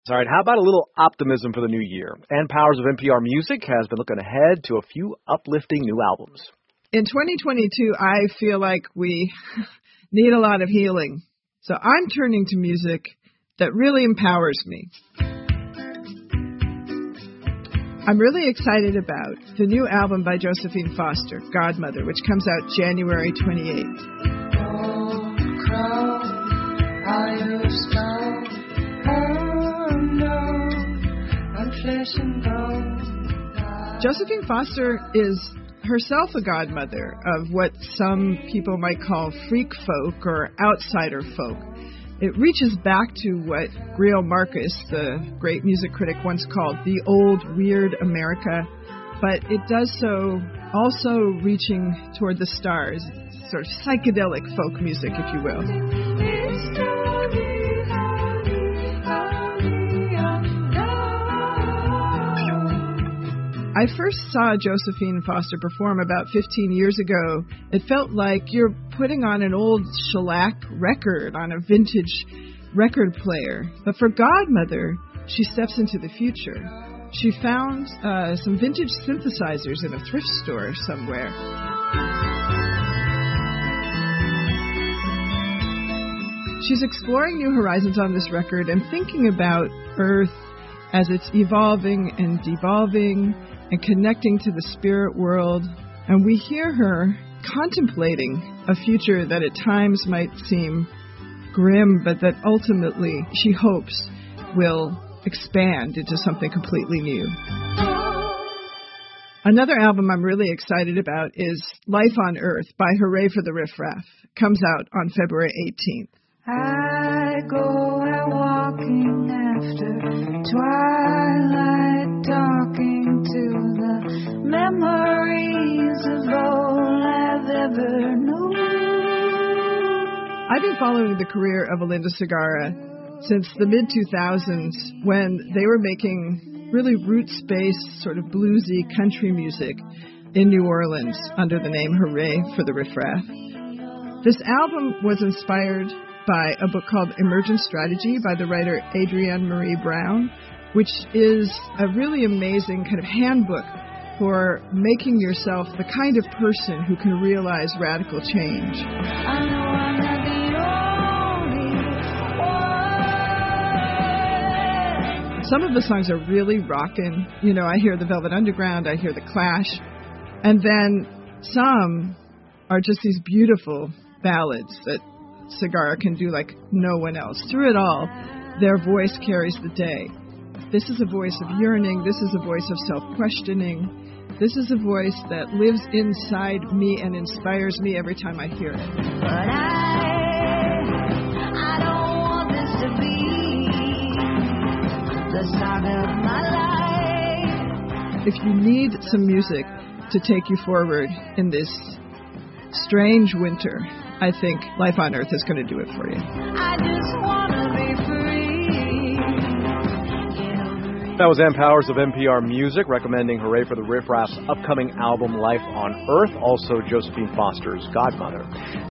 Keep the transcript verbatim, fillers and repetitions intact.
All right, how about a little optimism for the new year? Ann Powers of N P R Music has been looking ahead to a few uplifting new albums. In twenty twenty-two, I feel like we need a lot of healing. So I'm turning to music that really empowers me. I'm really excited about the new album by Josephine Foster, Godmother, which comes out January twenty-eighth. Oh, crow, are you strong? Oh, no, I'm flesh and bone. Josephine Foster is herself a godmother of what some people might call freak folk or outsider folk. It reaches back to what Greil Marcus, the great music critic, once called the old weird America, but it does so also reaching toward the stars, sort of psychedelic folk music, if you will. I first saw Josephine Foster perform about fifteen years ago. It felt like you're putting on an old shellac record on a vintage record player. But for Godmother, she steps into the future. She found uh, some vintage synthesizers in a thrift store somewhere. She's exploring new horizons on this record and thinking about Earth as it's evolving and devolving and connecting to the spirit world. And we hear her contemplating a future that at times might seem grim, but that ultimately she hopes will expand into something completely new. Another album I'm really excited about is Life on Earth by Hooray for the Riff Raff. Comes out on February eighteenth. I go out walking after twilight, talking to the memories of all I've ever known. I've been following the career of Linda Segarra since the mid two thousands when they were making really roots-based, sort of bluesy country music in New Orleans under the name Hooray for the Riff Raff. This album was inspired by a book called Emergent Strategy by the writer Adrienne Marie Brown, which is a really amazing kind of handbook for making yourself the kind of person who can realize radical change. I know I'm not the only one. Some of the songs are really rockin'. You know, I hear the Velvet Underground, I hear the Clash, and then some are just these beautiful ballads that Segarra can do like no one else. Through it all, their voice carries the day. This is a voice of yearning. This is a voice of self-questioning. This is a voice that lives inside me and inspires me every time I hear it. But I, I don't want this to be the start of my life. If you need some music to take you forward in this strange winter, I think Life on Earth is going to do it for you. I just want to be free. That was Ann Powers of N P R Music recommending Hooray for the Riff Raff's upcoming album Life on Earth, also Josephine Foster's Godmother.